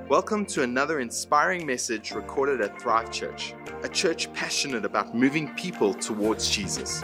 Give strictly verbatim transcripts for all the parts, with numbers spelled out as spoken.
Welcome to another inspiring message recorded at Thrive Church, a church passionate about moving people towards Jesus.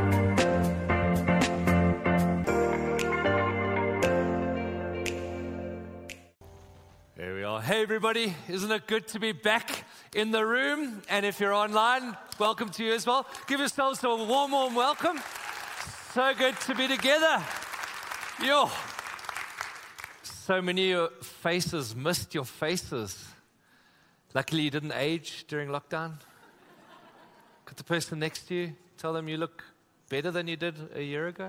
There we are. Hey everybody, isn't it good to be back in the room? And if you're online, welcome to you as well. Give yourselves a warm, warm welcome. So good to be together. Yo. So many of your faces missed your faces. Luckily you didn't age during lockdown. Got the person next to you, tell them you look better than you did a year ago.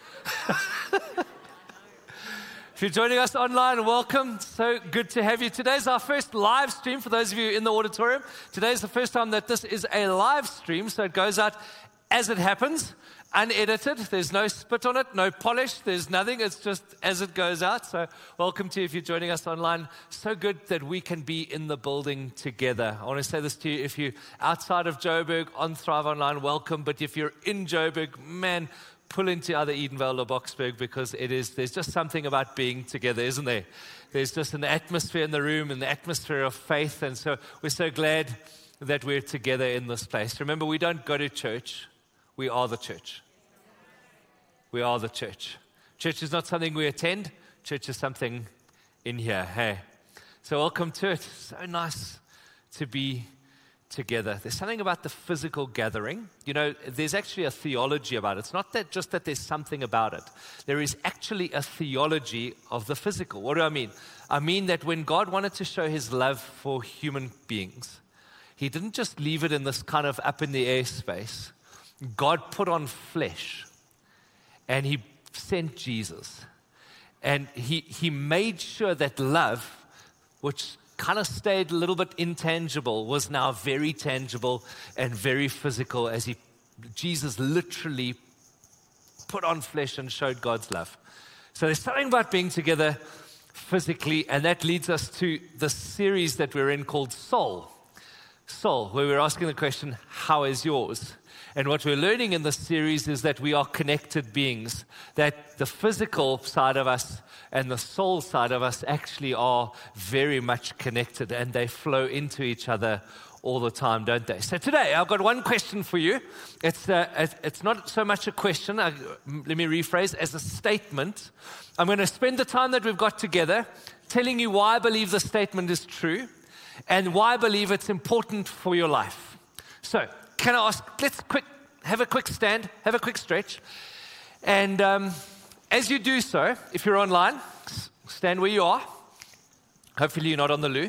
If you're joining us online, welcome. So good to have you. Today's our first live stream for those of you in the auditorium. Today's the first time that this is a live stream, so it goes out as it happens, unedited. There's no spit on it, no polish, there's nothing. It's just as it goes out. So welcome to you if you're joining us online. So good that we can be in the building together. I want to say this to you. If you're outside of Joburg on Thrive Online, welcome. But if you're in Joburg, man, pull into either Edenvale or Boksburg, because it is, there's just something about being together, isn't there? There's just an atmosphere in the room and the atmosphere of faith. And so we're so glad that we're together in this place. Remember, we don't go to church. We are the church. We are the church. Church is not something we attend. Church is something in here. Hey. So welcome to it. So nice to be together. There's something about the physical gathering. You know, there's actually a theology about it. It's not that just that there's something about it. There is actually a theology of the physical. What do I mean? I mean that when God wanted to show his love for human beings, he didn't just leave it in this kind of up in the air space. God put on flesh and he sent Jesus. And he, he made sure that love, which kind of stayed a little bit intangible, was now very tangible and very physical as he, Jesus literally put on flesh and showed God's love. So there's something about being together physically, and that leads us to the series that we're in called Soul. Soul, where we're asking the question, how is yours? And what we're learning in this series is that we are connected beings, that the physical side of us and the soul side of us actually are very much connected, and they flow into each other all the time, don't they? So today, I've got one question for you. It's uh, it's not so much a question, I, let me rephrase, as a statement. I'm going to spend the time that we've got together telling you why I believe the statement is true and why I believe it's important for your life. So, can I ask, let's quick, have a quick stand, have a quick stretch. And um, as you do so, if you're online, stand where you are. Hopefully you're not on the loo.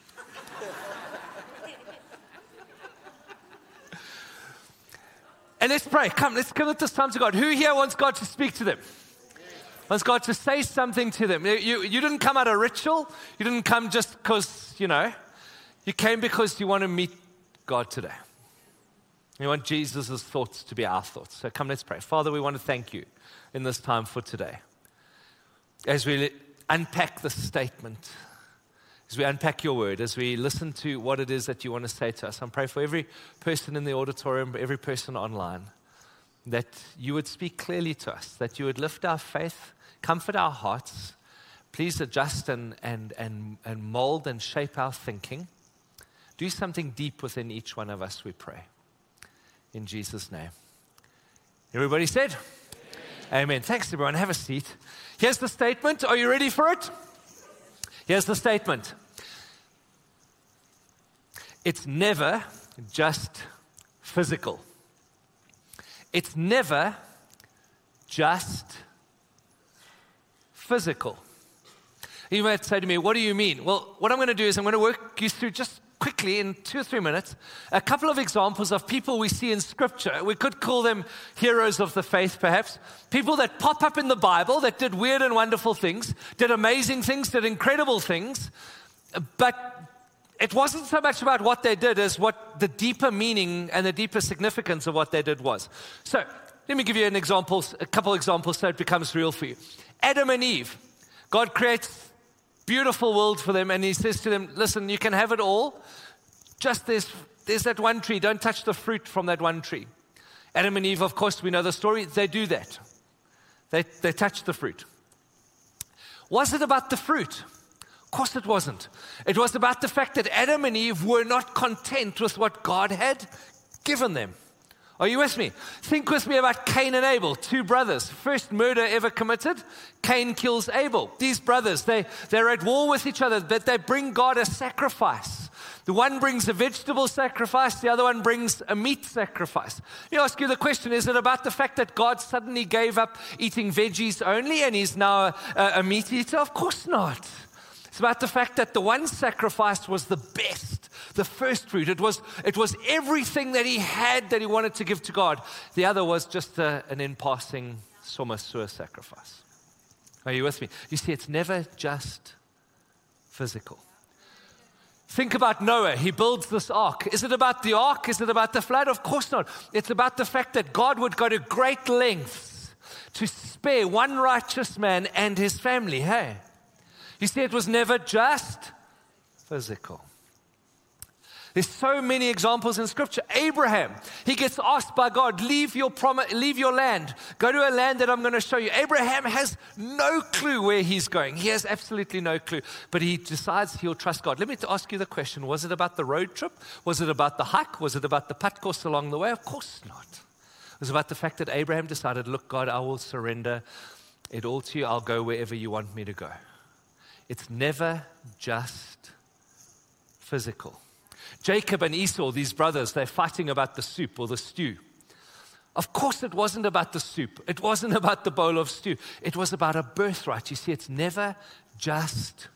And let's pray. Come, let's commit this time to God. Who here wants God to speak to them? Wants God to say something to them? You, you didn't come out of ritual. You didn't come just because, you know. You came because you want to meet God today. We want Jesus' thoughts to be our thoughts. So come, let's pray. Father, we want to thank you in this time for today. As we unpack the statement, as we unpack your word, as we listen to what it is that you want to say to us, I pray for every person in the auditorium, every person online, that you would speak clearly to us, that you would lift our faith, comfort our hearts, please adjust and, and, and, and mold and shape our thinking. Do something deep within each one of us, we pray. In Jesus' name. Everybody said? Amen. Amen. Thanks, everyone. Have a seat. Here's the statement. Are you ready for it? Here's the statement. It's never just physical. It's never just physical. You might say to me, what do you mean? Well, what I'm going to do is I'm going to work you through just quickly, in two or three minutes, a couple of examples of people we see in Scripture. We could call them heroes of the faith, perhaps. People that pop up in the Bible that did weird and wonderful things, did amazing things, did incredible things, but it wasn't so much about what they did as what the deeper meaning and the deeper significance of what they did was. So, let me give you an example, a couple examples so it becomes real for you. Adam and Eve. God creates beautiful world for them, and he says to them, listen, you can have it all, just there's, there's that one tree, don't touch the fruit from that one tree. Adam and Eve, of course, we know the story, they do that. They, they touch the fruit. Was it about the fruit? course it wasn't. It was about the fact that Adam and Eve were not content with what God had given them. Are you with me? Think with me about Cain and Abel, two brothers. First murder ever committed. Cain kills Abel. These brothers, they, they're at war with each other, but they bring God a sacrifice. The one brings a vegetable sacrifice, the other one brings a meat sacrifice. You ask you the question, is it about the fact that God suddenly gave up eating veggies only and he's now a, a meat eater? Of course not. It's about the fact that the one sacrifice was the best, the first fruit. It was, it was everything that he had that he wanted to give to God. The other was just a, an in-passing soma sua sacrifice. Are you with me? You see, it's never just physical. Think about Noah. He builds this ark. Is it about the ark? Is it about the flood? Of course not. It's about the fact that God would go to great lengths to spare one righteous man and his family. Hey, you see, it was never just physical. There's so many examples in Scripture. Abraham, he gets asked by God, leave your prom- leave your land. Go to a land that I'm going to show you. Abraham has no clue where he's going. He has absolutely no clue. But he decides he'll trust God. Let me ask you the question. Was it about the road trip? Was it about the hike? Was it about the pad course along the way? Of course not. It was about the fact that Abraham decided, look, God, I will surrender it all to you. I'll go wherever you want me to go. It's never just physical. Jacob and Esau, these brothers, they're fighting about the soup or the stew. Of course, it wasn't about the soup. It wasn't about the bowl of stew. It was about a birthright. You see, it's never just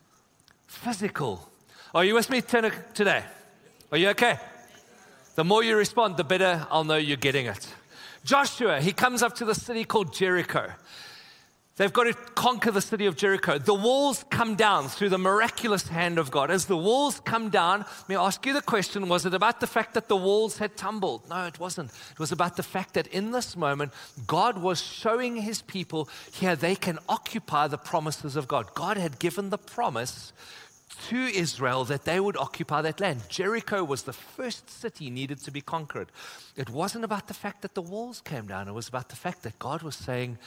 physical. Are you with me today? Are you okay? The more you respond, the better I'll know you're getting it. Joshua, he comes up to the city called Jericho. They've got to conquer the city of Jericho. The walls come down through the miraculous hand of God. As the walls come down, may I ask you the question, was it about the fact that the walls had tumbled? No, it wasn't. It was about the fact that in this moment, God was showing his people here they can occupy the promises of God. God had given the promise to Israel that they would occupy that land. Jericho was the first city needed to be conquered. It wasn't about the fact that the walls came down. It was about the fact that God was saying,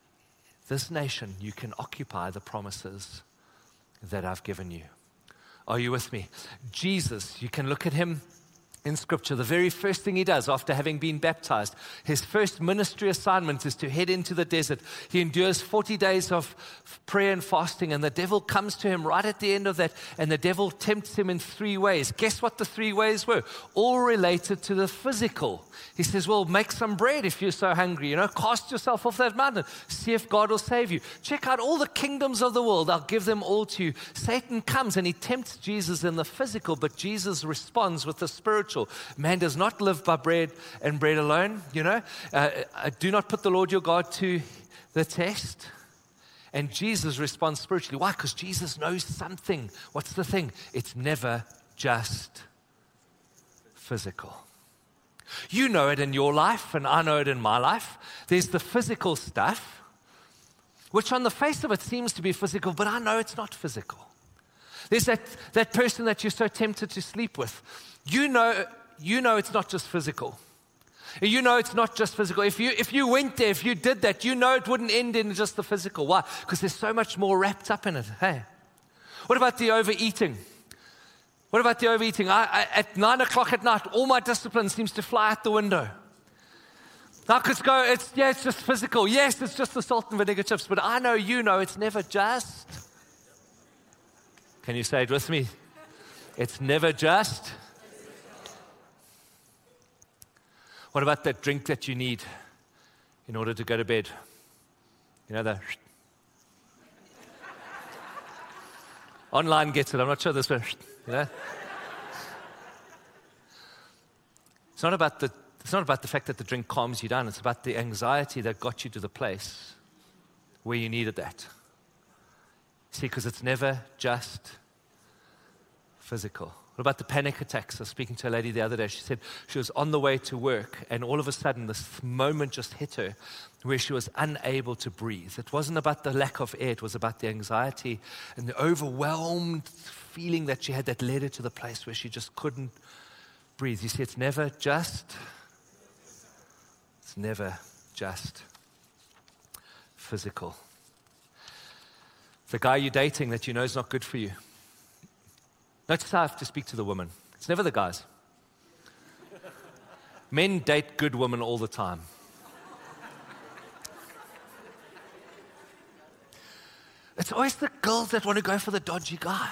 this nation, you can occupy the promises that I've given you. Are you with me? Jesus, you can look at him in Scripture. The very first thing he does after having been baptized, his first ministry assignment is to head into the desert. He endures forty days of prayer and fasting, and the devil comes to him right at the end of that, and the devil tempts him in three ways. Guess what the three ways were? All related to the physical. He says, well, make some bread if you're so hungry. You know, cast yourself off that mountain. See if God will save you. Check out all the kingdoms of the world. I'll give them all to you. Satan comes and he tempts Jesus in the physical, but Jesus responds with the spiritual. Man does not live by bread and bread alone, you know. Uh, do not put the Lord your God to the test. And Jesus responds spiritually. Why? Because Jesus knows something. What's the thing? It's never just physical. You know it in your life, and I know it in my life. There's the physical stuff, which on the face of it seems to be physical, but I know it's not physical. There's that, that person that you're so tempted to sleep with. You know, you know it's not just physical. You know it's not just physical. If you, if you went there, if you did that, you know it wouldn't end in just the physical. Why? Because there's so much more wrapped up in it. Hey, what about the overeating? What about the overeating? I, I, at nine o'clock at night, all my discipline seems to fly out the window. I could go, it's, yeah, it's just physical. Yes, it's just the salt and vinegar chips. But I know you know it's never just. Can you say it with me? It's never just. What about that drink that you need in order to go to bed? You know, the online gets it. I'm not sure this one. You know? It's not about the it's not about the fact that the drink calms you down. It's about the anxiety that got you to the place where you needed that. See, because it's never just physical. What about the panic attacks? I was speaking to a lady the other day. She said she was on the way to work, and all of a sudden this moment just hit her where she was unable to breathe. It wasn't about the lack of air. It was about the anxiety and the overwhelmed feeling that she had that led her to the place where she just couldn't breathe. You see, it's never just, it's never just physical. The guy you're dating that you know is not good for you, Notice how I have to speak to the women. It's never the guys. Men date good women all the time. It's always the girls that want to go for the dodgy guy.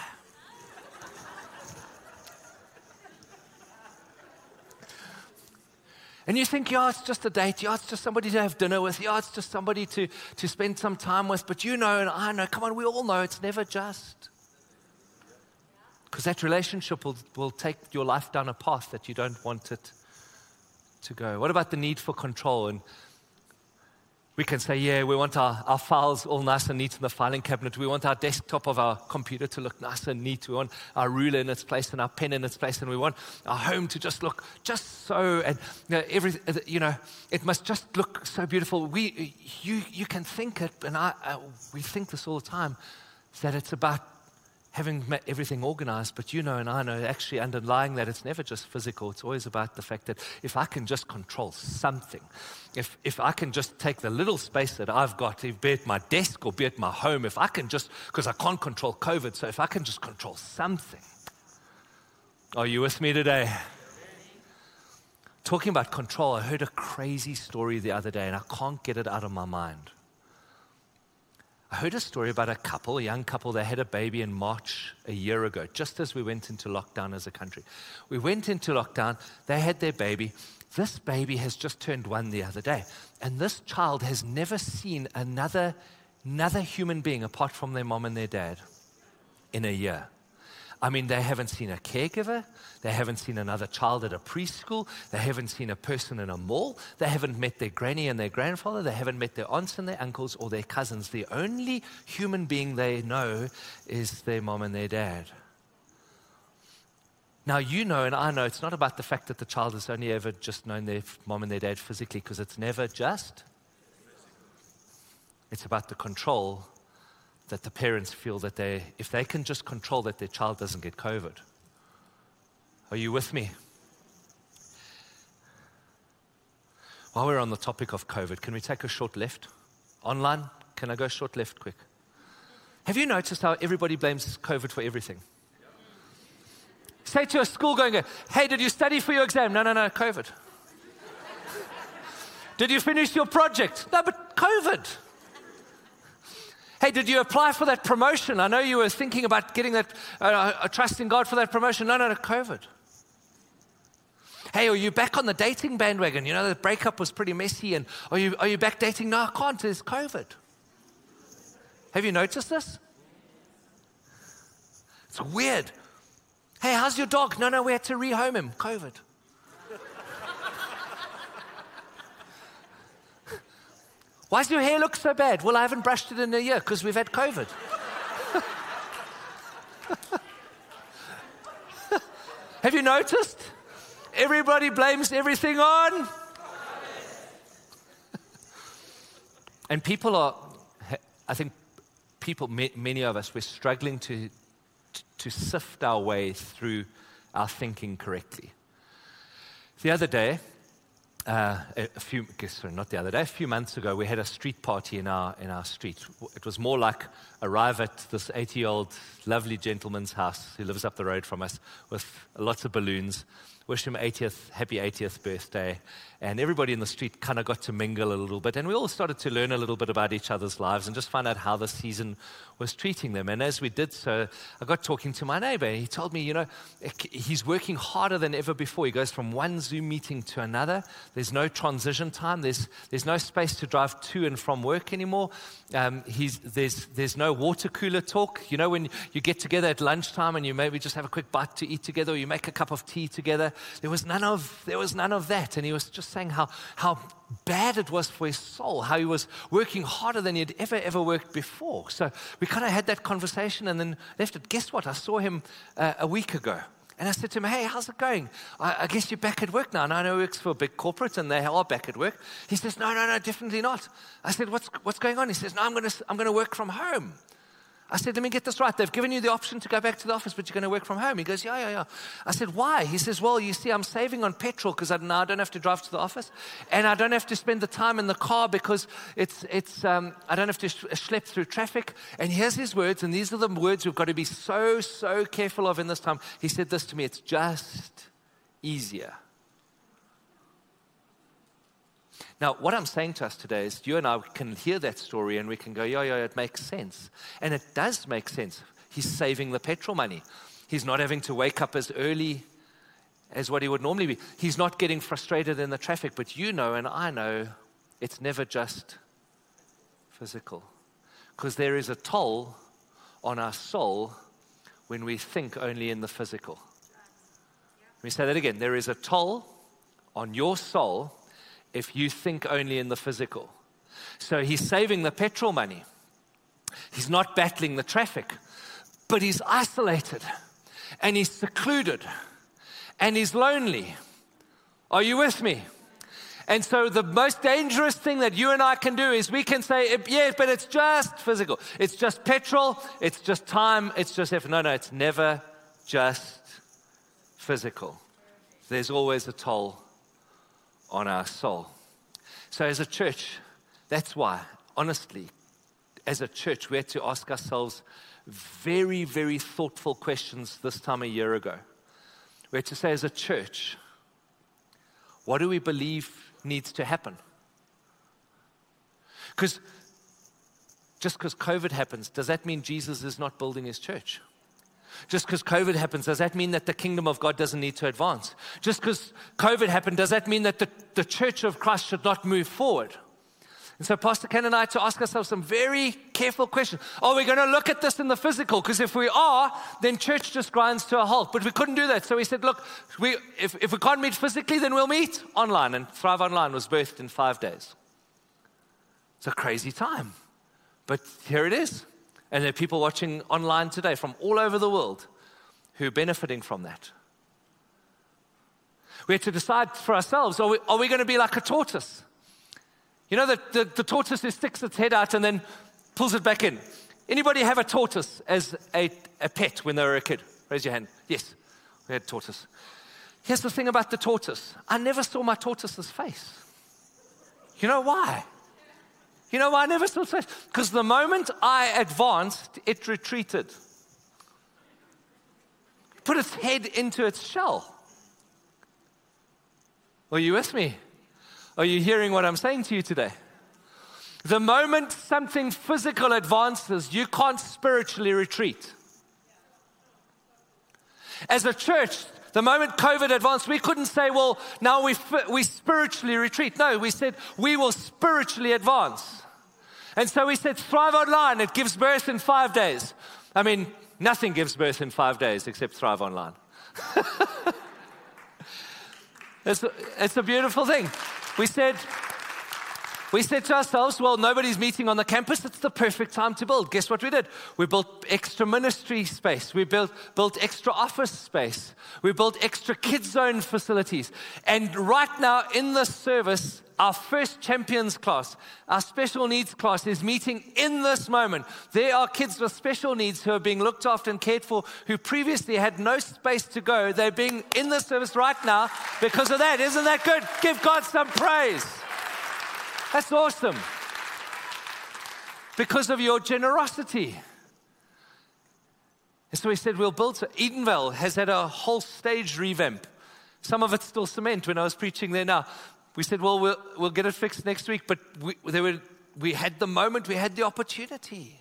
And you think, yeah, it's just a date. Yeah, it's just somebody to have dinner with. Yeah, it's just somebody to, to spend some time with. But you know and I know, come on, we all know it's never just. Because that relationship will, will take your life down a path that you don't want it to go. What about the need for control? And we can say, yeah, we want our, our files all nice and neat in the filing cabinet. We want our desktop of our computer to look nice and neat. We want our ruler in its place and our pen in its place. And we want our home to just look just so, and you know, every, you know, it must just look so beautiful. We, you, you can think it, and I, I, we think this all the time, that it's about having everything organized, but you know and I know actually underlying that it's never just physical. It's always about the fact that if I can just control something, if if I can just take the little space that I've got, be it my desk or be it my home, if I can just, because I can't control COVID, so if I can just control something. Are you with me today? Talking about control, I heard a crazy story the other day and I can't get it out of my mind. I heard a story about a couple, a young couple, they had a baby in March a year ago, just as we went into lockdown as a country. We went into lockdown, they had their baby. This baby has just turned one the other day. And this child has never seen another, another human being apart from their mom and their dad in a year. I mean, they haven't seen a caregiver. They haven't seen another child at a preschool. They haven't seen a person in a mall. They haven't met their granny and their grandfather. They haven't met their aunts and their uncles or their cousins. The only human being they know is their mom and their dad. Now, you know and I know it's not about the fact that the child has only ever just known their mom and their dad physically, because it's never just. It's about the control that the parents feel that they, if they can just control that their child doesn't get COVID. Are you with me? While we're on the topic of COVID, can we take a short left? Online, can I go short left quick? Have you noticed how everybody blames COVID for everything? Say to a school going, hey, did you study for your exam? No, no, no, COVID. Did you finish your project? No, but COVID. Hey, did you apply for that promotion? I know you were thinking about getting that, uh, trusting God for that promotion. No, no, no, COVID. Hey, are you back on the dating bandwagon? You know, the breakup was pretty messy. And are you, are you back dating? No, I can't. There's COVID. Have you noticed this? It's weird. Hey, how's your dog? No, no, we had to rehome him. COVID. Why does your hair look so bad? Well, I haven't brushed it in a year because we've had COVID. Have you noticed? Everybody blames everything on. And people are, I think people, many of us, we're struggling to, to sift our way through our thinking correctly. The other day, Uh, a few, sorry, not the other day, a few months ago, we had a street party in our in our street. It was more like arrive at this eighty-year-old lovely gentleman's house who lives up the road from us with lots of balloons. Wish him eightieth, happy eightieth birthday. And everybody in the street kind of got to mingle a little bit. And we all started to learn a little bit about each other's lives and just find out how the season was treating them. And as we did so, I got talking to my neighbor. He told me, you know, he's working harder than ever before. He goes from one Zoom meeting to another. There's no transition time. There's there's no space to drive to and from work anymore. Um, he's there's there's no water cooler talk. You know, when you get together at lunchtime and you maybe just have a quick bite to eat together, or you make a cup of tea together. There was none of there was none of that. And he was just saying how how bad it was for his soul, how he was working harder than he'd ever, ever worked before. So we kind of had that conversation and then left it. Guess what? I saw him uh, a week ago. And I said to him, hey, how's it going? I, I guess you're back at work now. And I know he works for a big corporate and they are back at work. He says, no, no, no, definitely not. I said, what's what's going on? He says, no, I'm going to I'm going to work from home. I said, let me get this right. They've given you the option to go back to the office, but you're going to work from home. He goes, yeah, yeah, yeah. I said, why? He says, well, you see, I'm saving on petrol because I, now I don't have to drive to the office. And I don't have to spend the time in the car because it's, it's, um, I don't have to sh- schlep through traffic. And here's his words, and these are the words we've got to be so, so careful of in this time. He said this to me, it's just easier. Now, what I'm saying to us today is you and I can hear that story and we can go, yeah, yeah, it makes sense. And it does make sense. He's saving the petrol money. He's not having to wake up as early as what he would normally be. He's not getting frustrated in the traffic. But you know and I know it's never just physical. Because there is a toll on our soul when we think only in the physical. Let me say that again. There is a toll on your soul if you think only in the physical. So he's saving the petrol money. He's not battling the traffic, but he's isolated and he's secluded and he's lonely. Are you with me? And so the most dangerous thing that you and I can do is we can say, yeah, but it's just physical. It's just petrol. It's just time. It's just effort. No, no, it's never just physical. There's always a toll on our soul. So as a church, that's why, honestly, as a church, we had to ask ourselves very, very thoughtful questions this time a year ago. We had to say, as a church, what do we believe needs to happen? Because just because COVID happens, does that mean Jesus is not building his church? Just because COVID happens, does that mean that the kingdom of God doesn't need to advance? Just because COVID happened, does that mean that the, the church of Christ should not move forward? And so Pastor Ken and I had to ask ourselves some very careful questions. Are we going to look at this in the physical? Because if we are, then church just grinds to a halt. But we couldn't do that. So we said, look, we, if, if we can't meet physically, then we'll meet online. And Thrive Online was birthed in five days. It's a crazy time. But here it is. And there are people watching online today from all over the world who are benefiting from that. We had to decide for ourselves, are we, are we going to be like a tortoise? You know, the, the, the tortoise who sticks its head out and then pulls it back in. Anybody have a tortoise as a, a pet when they were a kid? Raise your hand. Yes, we had a tortoise. Here's the thing about the tortoise. I never saw my tortoise's face. You know why? You know why I never saw its face? Because the moment I advanced, it retreated. Put its head into its shell. Are you with me? Are you hearing what I'm saying to you today? The moment something physical advances, you can't spiritually retreat. As a church, the moment COVID advanced, we couldn't say, well, now we, we spiritually retreat. No, we said, we will spiritually advance. And so we said, Thrive Online, it gives birth in five days. I mean, nothing gives birth in five days except Thrive Online. it's, a, it's a beautiful thing. We said, we said to ourselves, well, nobody's meeting on the campus. It's the perfect time to build. Guess what we did? We built extra ministry space. We built, built extra office space. We built extra kids zone facilities. And right now in this service, our first champions class, our special needs class is meeting in this moment. There are kids with special needs who are being looked after and cared for who previously had no space to go. They're being in this service right now because of that. Isn't that good? Give God some praise. That's awesome. Because of your generosity. And so we said we'll build. Edenvale has had a whole stage revamp. Some of it's still cement when I was preaching there now. We said, well, we'll, we'll get it fixed next week. But we, they were, we had the moment, we had the opportunity.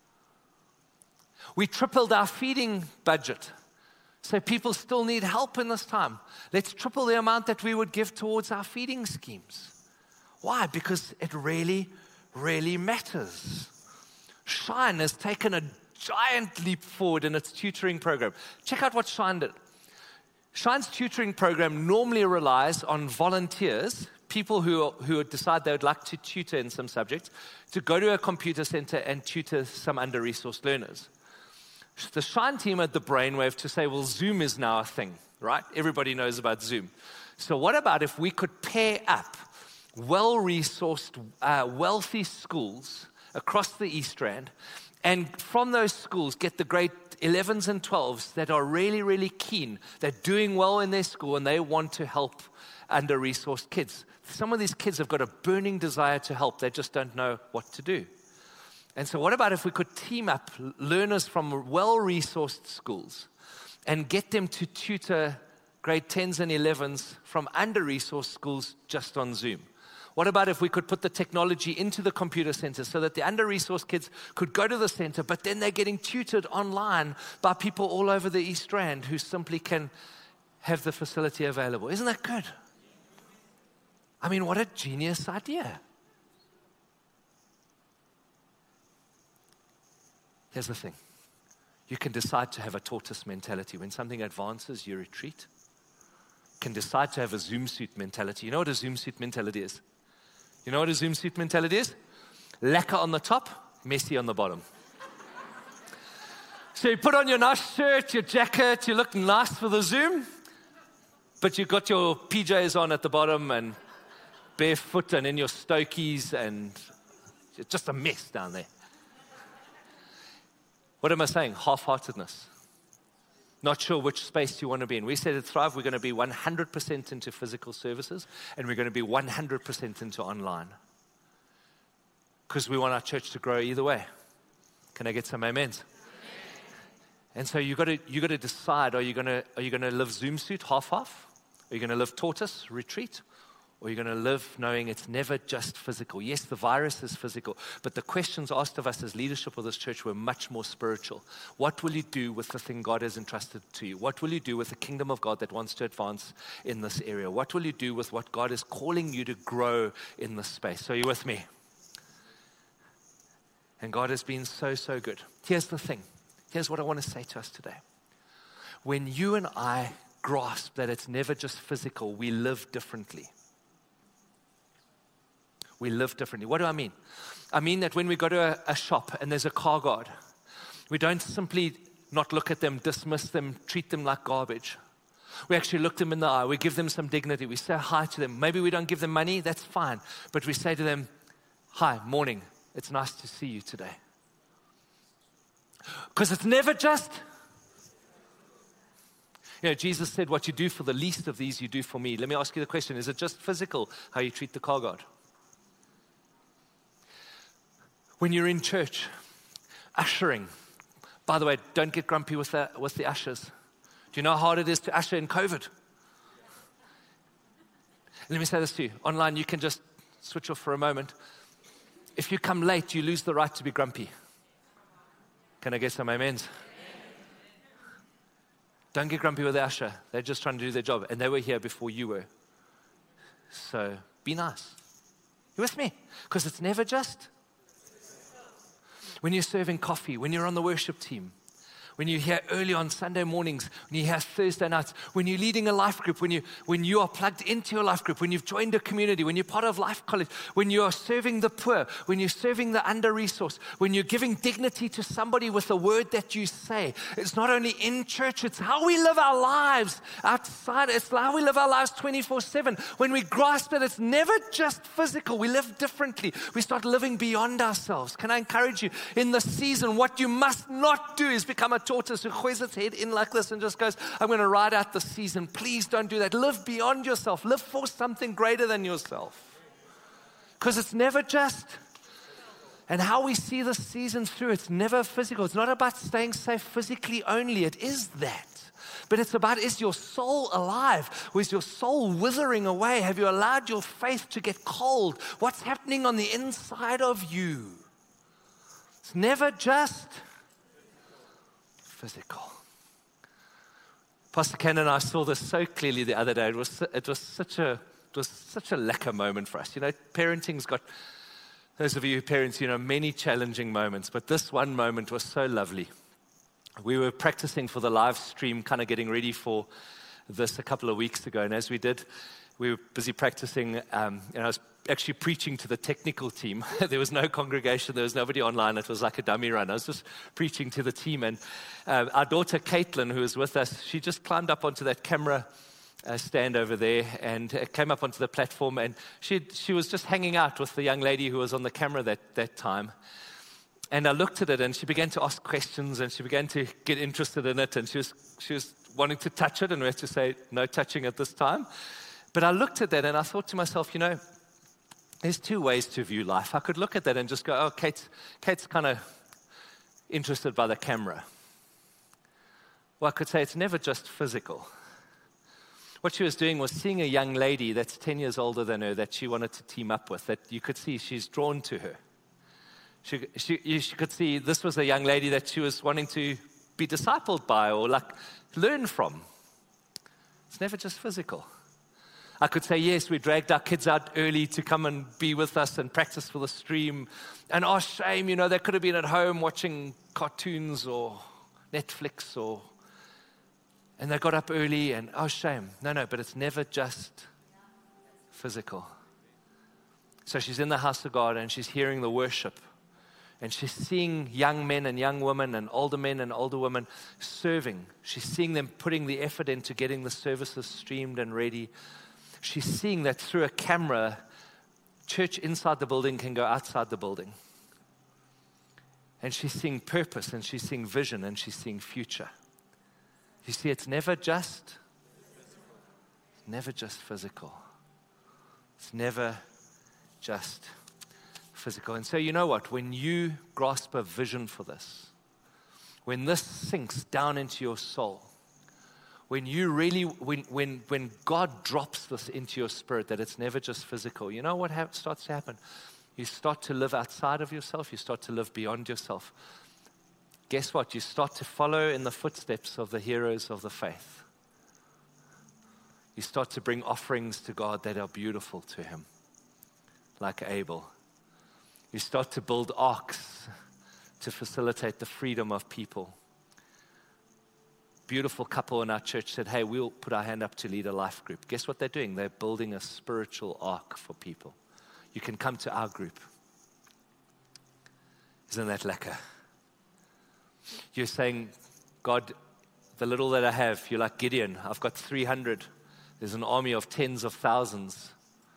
We tripled our feeding budget. So people still need help in this time. Let's triple the amount that we would give towards our feeding schemes. Why? Because it really, really matters. Shine has taken a giant leap forward in its tutoring program. Check out what Shine did. Shine's tutoring program normally relies on volunteers, people who, who decide they would like to tutor in some subjects, to go to a computer center and tutor some under-resourced learners. The Shine team had the brainwave to say, well, Zoom is now a thing, right? Everybody knows about Zoom. So what about if we could pair up well-resourced, uh, wealthy schools across the East Rand, and from those schools get the grade elevens and twelves that are really, really keen. They're doing well in their school and they want to help under-resourced kids. Some of these kids have got a burning desire to help. They just don't know what to do. And so what about if we could team up learners from well-resourced schools and get them to tutor grade tens and elevens from under-resourced schools just on Zoom? What about if we could put the technology into the computer center so that the under-resourced kids could go to the center, but then they're getting tutored online by people all over the East Rand who simply can have the facility available? Isn't that good? I mean, what a genius idea. Here's the thing. You can decide to have a tortoise mentality. When something advances, you retreat. You can decide to have a Zoom suit mentality. You know what a Zoom suit mentality is? You know what a Zoom suit mentality is? Lacquer on the top, messy on the bottom. So you put on your nice shirt, your jacket, you look nice for the Zoom, but you've got your P Js on at the bottom and barefoot and in your stokies, and it's just a mess down there. What am I saying? Half-heartedness. Not sure which space you want to be in. We said at Thrive, we're going to be one hundred percent into physical services, and we're going to be one hundred percent into online. Because we want our church to grow either way. Can I get some amens? Amen. And so you got to you got to decide: Are you going to are you going to live Zoom suit half-half? Are you going to live tortoise retreat? Or you're going to live knowing it's never just physical. Yes, the virus is physical, but the questions asked of us as leadership of this church were much more spiritual. What will you do with the thing God has entrusted to you? What will you do with the kingdom of God that wants to advance in this area? What will you do with what God is calling you to grow in this space? So are you with me? And God has been so, so good. Here's the thing. Here's what I want to say to us today. When you and I grasp that it's never just physical, we live differently. We live differently. What do I mean? I mean that when we go to a, a shop and there's a car guard, we don't simply not look at them, dismiss them, treat them like garbage. We actually look them in the eye. We give them some dignity. We say hi to them. Maybe we don't give them money. That's fine. But we say to them, hi, morning. It's nice to see you today. Because it's never just... You know, Jesus said, what you do for the least of these, you do for me. Let me ask you the question. Is it just physical how you treat the car guard? When you're in church, ushering. By the way, don't get grumpy with the, with the ushers. Do you know how hard it is to usher in COVID? Let me say this to you. Online, you can just switch off for a moment. If you come late, you lose the right to be grumpy. Can I get some amens? Don't get grumpy with the usher. They're just trying to do their job. And they were here before you were. So be nice. You with me? Because it's never just... When you're serving coffee, when you're on the worship team, when you're here early on Sunday mornings, when you're here Thursday nights, when you're leading a life group, when you, when you are plugged into your life group, when you've joined a community, when you're part of Life College, when you are serving the poor, when you're serving the under-resourced, when you're giving dignity to somebody with the word that you say. It's not only in church, it's how we live our lives outside. It's how we live our lives twenty-four seven. When we grasp that it's never just physical, we live differently. We start living beyond ourselves. Can I encourage you, in this season, what you must not do is become a tortoise who hoists its head in like this and just goes, I'm going to ride out the season. Please don't do that. Live beyond yourself. Live for something greater than yourself. Because it's never just. And how we see this season through, it's never physical. It's not about staying safe physically only. It is that. But it's about, is your soul alive? Or is your soul withering away? Have you allowed your faith to get cold? What's happening on the inside of you? It's never just physical. Pastor Ken and I saw this so clearly the other day. It was it was such a it was such a lekker moment for us. You know, parenting's got, those of you who parents, you know, many challenging moments, but this one moment was so lovely. We were practicing for the live stream, kind of getting ready for this a couple of weeks ago, and as we did, we were busy practicing, um, and I was actually preaching to the technical team. There was no congregation. There was nobody online. It was like a dummy run. I was just preaching to the team. And uh, our daughter, Caitlin, who was with us, she just climbed up onto that camera uh, stand over there, and uh, came up onto the platform, and she she was just hanging out with the young lady who was on the camera that, that time. And I looked at it, and she began to ask questions, and she began to get interested in it, and she was she was wanting to touch it, and we had to say, no touching at this time. But I looked at that, and I thought to myself, you know, there's two ways to view life. I could look at that and just go, oh, Kate's, Kate's kind of interested by the camera. Well, I could say it's never just physical. What she was doing was seeing a young lady that's ten years older than her that she wanted to team up with, that you could see she's drawn to her. She, she, she could see this was a young lady that she was wanting to be discipled by or like learn from. It's never just physical. I could say, yes, we dragged our kids out early to come and be with us and practice for the stream. And oh, shame, you know, they could have been at home watching cartoons or Netflix or, and they got up early and oh, shame. No, no, but it's never just physical. So she's in the house of God and she's hearing the worship. And she's seeing young men and young women and older men and older women serving. She's seeing them putting the effort into getting the services streamed and ready. She's seeing that through a camera, church inside the building can go outside the building. And she's seeing purpose, and she's seeing vision, and she's seeing future. You see, it's never just, never just physical. It's never just physical. And so you know what? When you grasp a vision for this, when this sinks down into your soul, when you really, when when when God drops this into your spirit, that it's never just physical, you know what ha- starts to happen? You start to live outside of yourself. You start to live beyond yourself. Guess what? You start to follow in the footsteps of the heroes of the faith. You start to bring offerings to God that are beautiful to Him, like Abel. You start to build arks to facilitate the freedom of people. Beautiful couple in our church said, hey, we'll put our hand up to lead a life group. Guess what they're doing? They're building a spiritual ark for people. You can come to our group. Isn't that lekker? You're saying, God, the little that I have, you're like Gideon. I've got three hundred. There's an army of tens of thousands.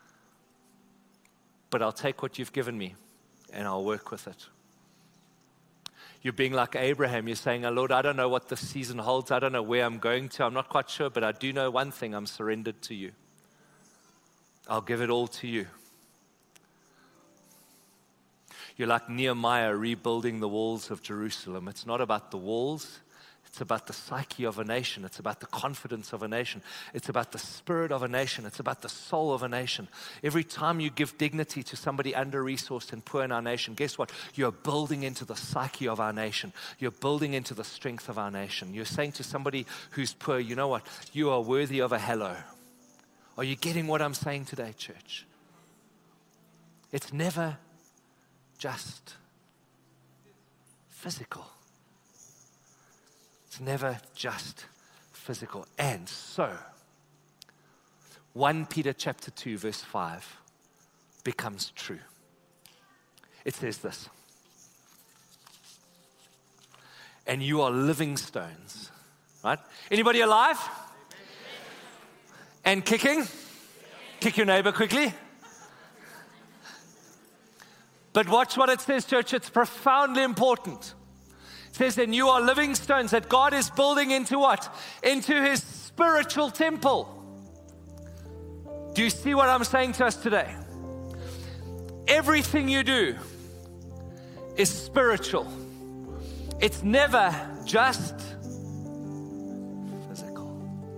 But I'll take what you've given me and I'll work with it. You're being like Abraham. You're saying, oh, Lord, I don't know what this season holds. I don't know where I'm going to. I'm not quite sure, but I do know one thing. I'm surrendered to you. I'll give it all to you. You're like Nehemiah rebuilding the walls of Jerusalem. It's not about the walls. It's about the psyche of a nation. It's about the confidence of a nation. It's about the spirit of a nation. It's about the soul of a nation. Every time you give dignity to somebody under-resourced and poor in our nation, guess what? You're building into the psyche of our nation. You're building into the strength of our nation. You're saying to somebody who's poor, you know what? You are worthy of a hello. Are you getting what I'm saying today, church? It's never just physical. It's never just physical. And so, First Peter chapter two, verse five becomes true. It says this. And you are living stones. Right? Anybody alive? And kicking? Kick your neighbor quickly. But watch what it says, church. It's profoundly important. It says, then you are living stones that God is building into what? Into His spiritual temple. Do you see what I'm saying to us today? Everything you do is spiritual. It's never just physical.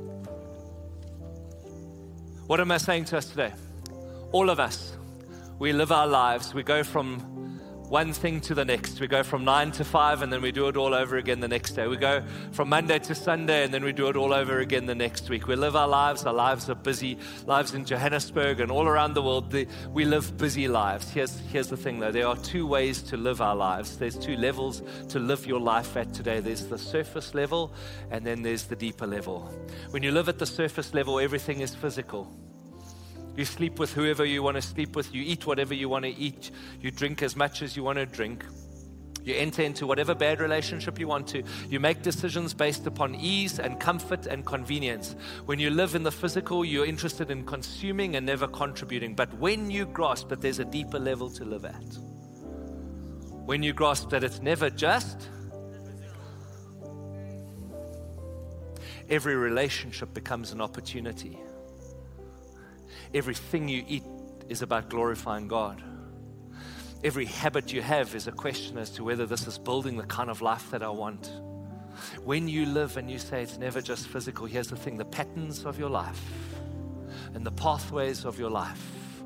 What am I saying to us today? All of us, we live our lives. We go from one thing to the next. We go from nine to five and then we do it all over again the next day. We go from Monday to Sunday and then we do it all over again the next week. We live our lives. Our lives are busy. Lives in Johannesburg and all around the world. We live busy lives. Here's, here's the thing though. There are two ways to live our lives. There's two levels to live your life at today. There's the surface level and then there's the deeper level. When you live at the surface level, everything is physical. You sleep with whoever you want to sleep with. You eat whatever you want to eat. You drink as much as you want to drink. You enter into whatever bad relationship you want to. You make decisions based upon ease and comfort and convenience. When you live in the physical, you're interested in consuming and never contributing. But when you grasp that there's a deeper level to live at, when you grasp that it's never just, every relationship becomes an opportunity. Everything you eat is about glorifying God. Every habit you have is a question as to whether this is building the kind of life that I want. When you live and you say it's never just physical, here's the thing, the patterns of your life and the pathways of your life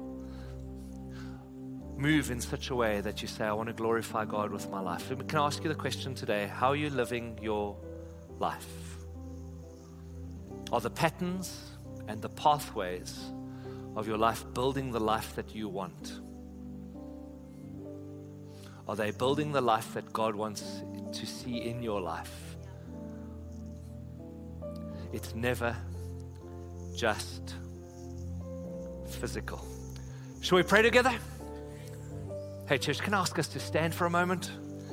move in such a way that you say, I want to glorify God with my life. Can I ask you the question today, how are you living your life? Are the patterns and the pathways of your life building the life that you want? Are they building the life that God wants to see in your life? It's never just physical. Shall we pray together? Hey church, can I ask us to stand for a moment?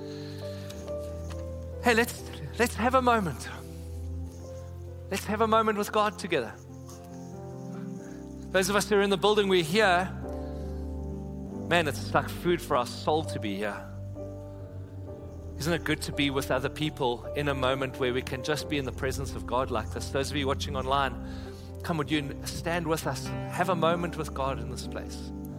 Hey, let's let's have a moment. Let's have a moment with God together. Those of us who are in the building, we're here. Man, it's like food for our soul to be here. Isn't it good to be with other people in a moment where we can just be in the presence of God like this? Those of you watching online, come, would you stand with us? Have a moment with God in this place.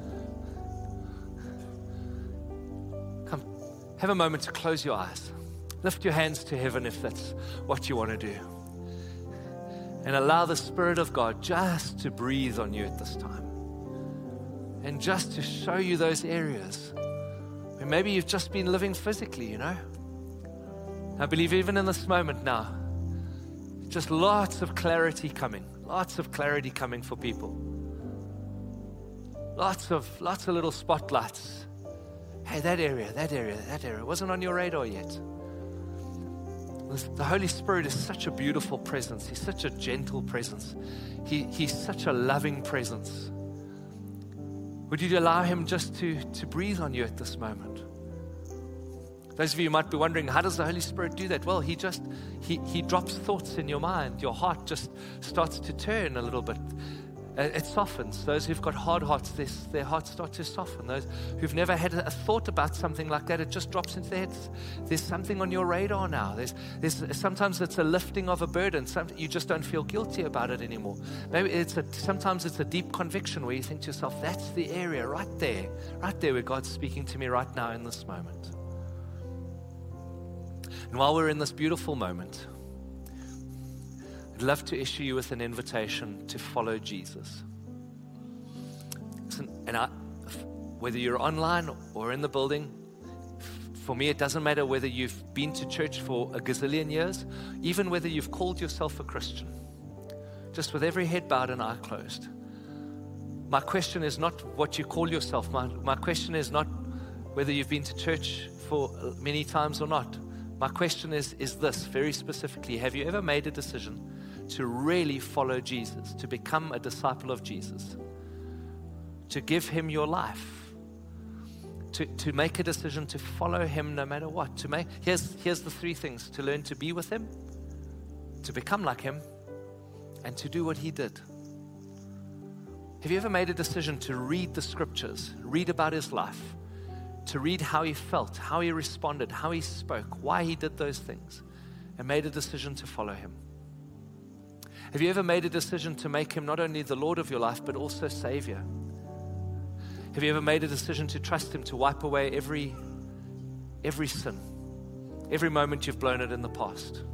Come, have a moment to close your eyes. Lift your hands to heaven if that's what you want to do. And allow the Spirit of God just to breathe on you at this time. And just to show you those areas where maybe you've just been living physically, you know. I believe even in this moment now, just lots of clarity coming. Lots of clarity coming for people. Lots of, lots of little spotlights. Hey, that area, that area, that area wasn't on your radar yet. The Holy Spirit is such a beautiful presence. He's such a gentle presence. He, he's such a loving presence. Would you allow Him just to, to breathe on you at this moment? Those of you might be wondering, how does the Holy Spirit do that? Well, He just, He, he drops thoughts in your mind. Your heart just starts to turn a little bit. It softens. Those who've got hard hearts, this, their hearts start to soften. Those who've never had a thought about something like that, it just drops into their heads. There's something on your radar now. There's, there's sometimes it's a lifting of a burden. Some, you just don't feel guilty about it anymore. Maybe it's a, sometimes it's a deep conviction where you think to yourself, that's the area right there, right there where God's speaking to me right now in this moment. And while we're in this beautiful moment, I'd love to issue you with an invitation to follow Jesus. Listen, and I, whether you're online or in the building, for me it doesn't matter whether you've been to church for a gazillion years, even whether you've called yourself a Christian. Just with every head bowed and eye closed. My question is not what you call yourself. My, my question is not whether you've been to church for many times or not. My question is, is this very specifically: have you ever made a decision to really follow Jesus, to become a disciple of Jesus, to give Him your life, to, to make a decision to follow Him no matter what? To make here's here's the three things: to learn to be with Him, to become like Him, and to do what He did. Have you ever made a decision to read the scriptures, read about His life, to read how He felt, how He responded, how He spoke, why He did those things, and made a decision to follow Him? Have you ever made a decision to make Him not only the Lord of your life, but also Savior? Have you ever made a decision to trust Him to wipe away every, every sin, every moment you've blown it in the past?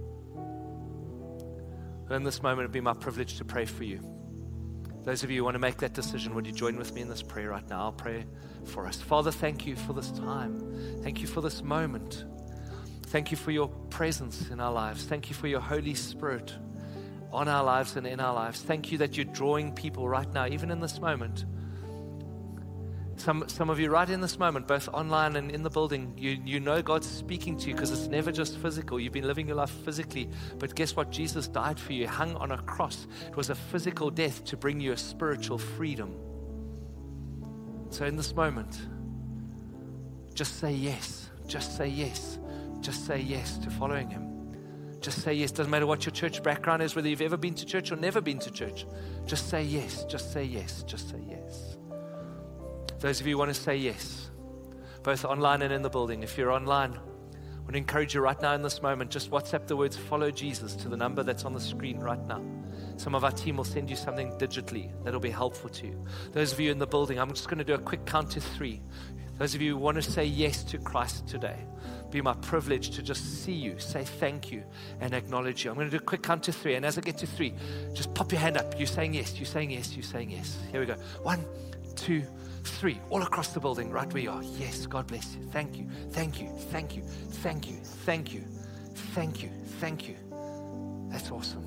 Well, in this moment, it'd be my privilege to pray for you. Those of you who want to make that decision, would you join with me in this prayer right now? I'll pray for us. Father, thank you for this time. Thank you for this moment. Thank you for your presence in our lives. Thank you for your Holy Spirit on our lives and in our lives. Thank you that you're drawing people right now, even in this moment. Some some of you right in this moment, both online and in the building, you, you know God's speaking to you because it's never just physical. You've been living your life physically, but guess what? Jesus died for you, hung on a cross. It was a physical death to bring you a spiritual freedom. So in this moment, just say yes. Just say yes. Just say yes to following him. Just say yes. Doesn't matter what your church background is, whether you've ever been to church or never been to church. Just say yes. Just say yes. Just say yes. Those of you who want to say yes, both online and in the building, if you're online, I want to encourage you right now in this moment, just WhatsApp the words follow Jesus to the number that's on the screen right now. Some of our team will send you something digitally that'll be helpful to you. Those of you in the building, I'm just going to do a quick count to three. Those of you who want to say yes to Christ today, be my privilege to just see you, say thank you, and acknowledge you. I'm going to do a quick count to three, and as I get to three, just pop your hand up. You're saying yes, you're saying yes, you're saying yes. Here we go. One, two, three. All across the building, right where you are. Yes, God bless you. Thank you, thank you, thank you, thank you, thank you, thank you, thank you. That's awesome.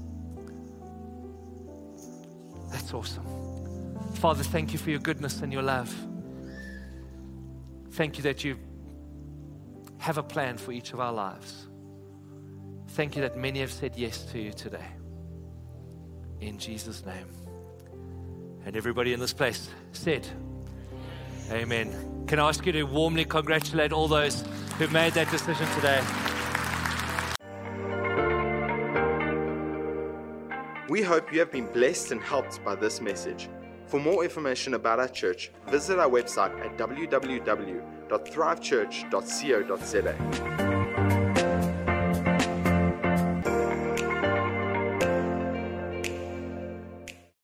That's awesome. Father, thank you for your goodness and your love. Thank you that you have a plan for each of our lives. Thank you that many have said yes to you today. In Jesus' name. And everybody in this place said, amen. Can I ask you to warmly congratulate all those who've made that decision today? We hope you have been blessed and helped by this message. For more information about our church, visit our website at w w w dot thrive church dot co dot z a.